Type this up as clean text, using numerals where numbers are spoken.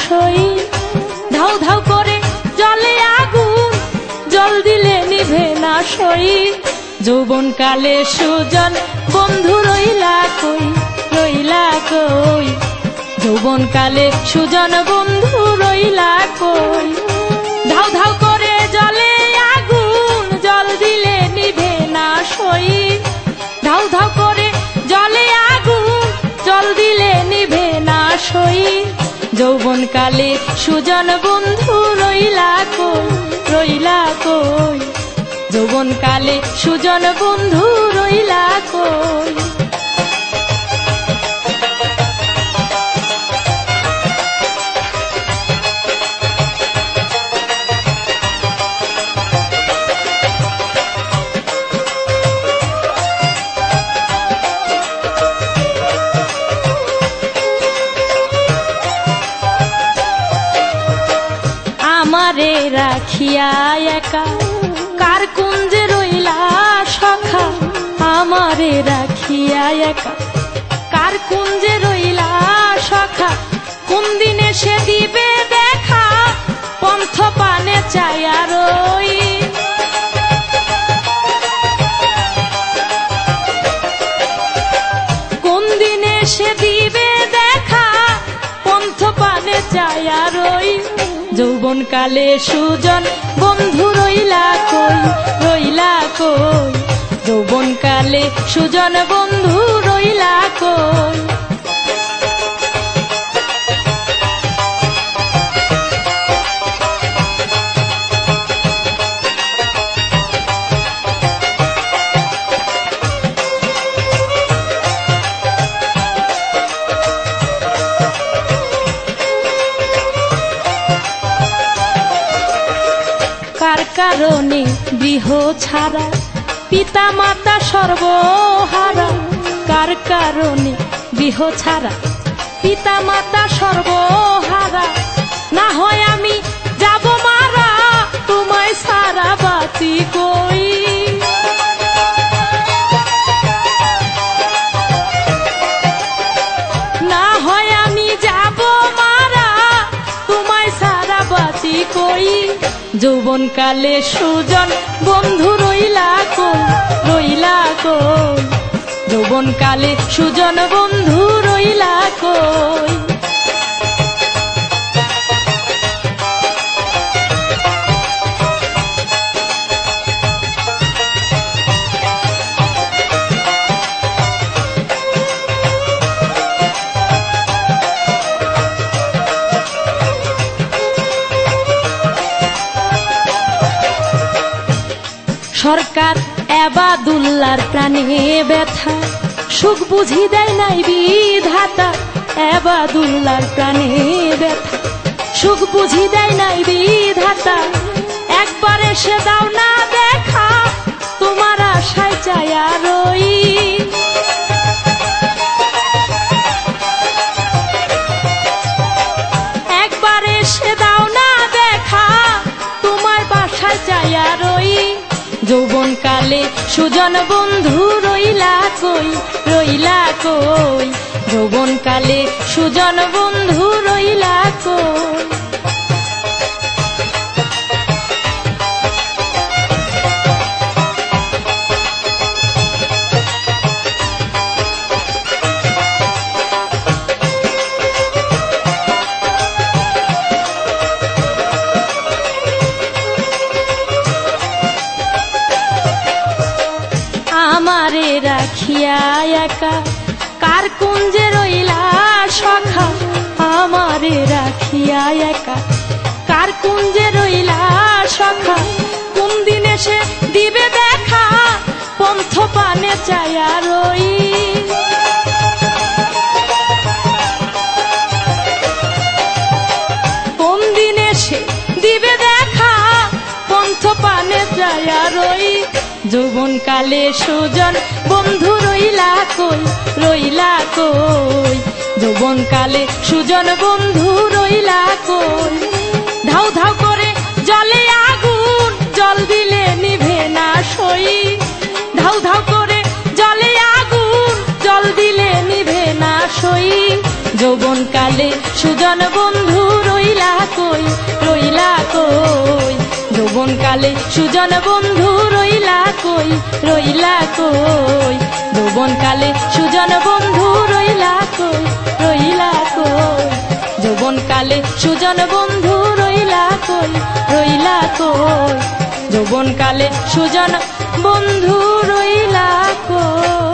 সই। ধাউ ধাউ করে জলে আগুন, জল দিলে নিভে না সই। যৌবন কালে সুজন বন্ধু রইলা কই, রইলা কই। যৌবন কালে সুজন বন্ধু রইলা কই। ধাউ ধাউ করে জলে আগুন, জল দিলে নিভে না সই। ধাউ ধাউ করে জলে আগুন, জল দিলে নিভে না সই। যৌবন কালে সুজন বন্ধু রইলা কই, রইলা কই। যৌবন কালে সুজন বন্ধু রইলা কই। আমারে রাখিয়া একা কার কুঞ্জে রইলা সখা। আমারে রাখিয়া একা কার কুঞ্জে রইলা সখা। কোন দিনে সে দিবে দেখা, পন্থ পানে চায়া রই। কোন দিনে সে দিবে দেখা, পন্থ পানে চায়া রই। যৌবন কালে সুজন বন্ধু রইলা কই, রইলা কই। যৌবন কালে সুজন বন্ধু রইলা কই। কার কারণে গৃহ ছাড়া, পিতা মাতা সর্বহারা। কার কারণে গৃহ ছাড়া, পিতা মাতা সর্বহারা। না হয় আমি যাব মারা, তোমায় সারা বাতি কই। না হয় আমি যাব মারা, তোমায় সারা বাতি কই। যৌবন কালে সুজন বন্ধু রইলা কই, রইলা কই। যৌবন কালে সুজন বন্ধু রইলা কই। সরকার এবাদুল্লার প্রাণে ব্যথা, সুখ বুঝি দেয় নাই বিধাতা। এবাদুল্লার প্রাণে ব্যথা, সুখ বুঝি দেয় নাই বিধাতা। একবার এসে দাও না দেখা, তোমার আশায় চায়া রই। একবার এসে দাও না দেখা, তোমার বাসায় চায়া রই। যৌবন কালে সুজন বন্ধু রইলা কই, রইলা কই। যৌবন কালে সুজন বন্ধু রইলা কই। আমারে রাখিয়া একা কার কুঞ্জে রইলা সখা। আমারে রাখিয়া একা কার কুঞ্জে রইলা সখা। কোন দিনে সে দিবে দেখা, পন্থ পানে চায়া রই। কোন দিনে সে দিবে দেখা, পন্থ পানে চায়া রই। যৌবন কালে সুজন বন্ধু রইলা কই, রইলা কই। যৌবন কালে সুজন বন্ধু রইলা কই। ধাউ ধাউ করে জলে আগুন, জল দিলে নিভে না সই। ধাউ ধাউ করে জলে আগুন, জল দিলে নিভে না সই। যৌবন কালে সুজন বন্ধু রইলা কই, রইলা কই। যৌবন কালে সুজন বন্ধু রইলা কই, রইলা কই। যৌবন কালে সুজন বন্ধু রইলা কই, রইলা কই। যৌবন কালে সুজন বন্ধু রইলা কই, রইলা কই। যৌবন কালে সুজন বন্ধু রইলা কই।